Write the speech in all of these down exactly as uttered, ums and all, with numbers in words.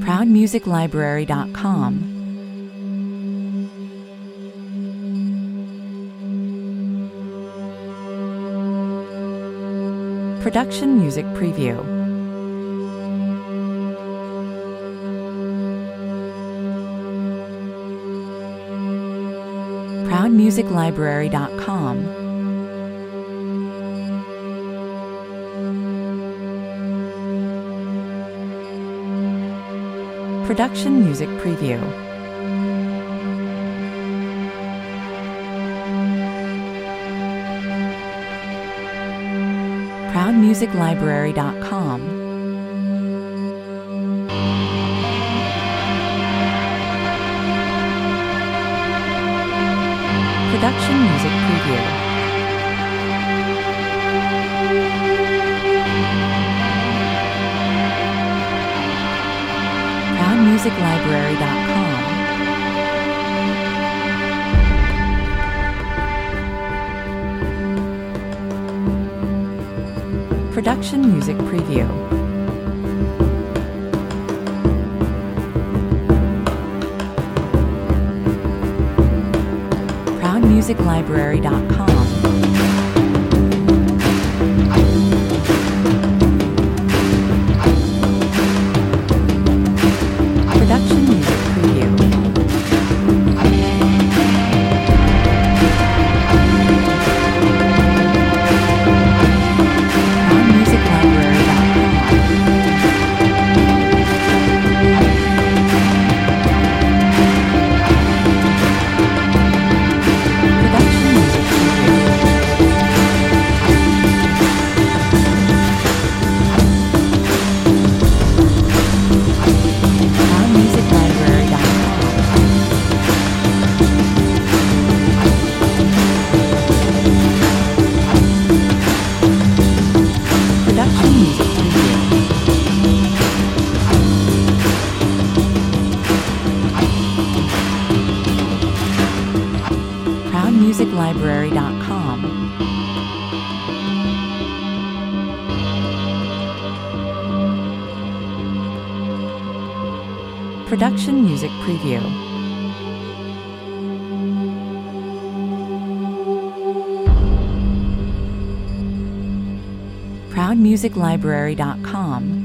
proud music library dot com. Production Music Preview. proud music library dot com. Production Music Preview. proud music library dot com. Production Music Preview. proud music library dot com. Production Music Preview. proud music library dot com. Production Music Preview. proud music library dot com. Production Music Preview. proud music library dot com. Production Music Preview. proud music library dot com. Production Music Preview. proud music library dot com.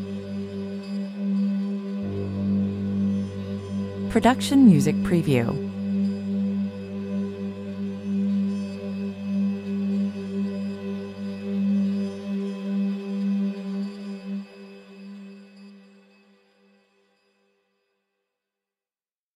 Production Music Preview.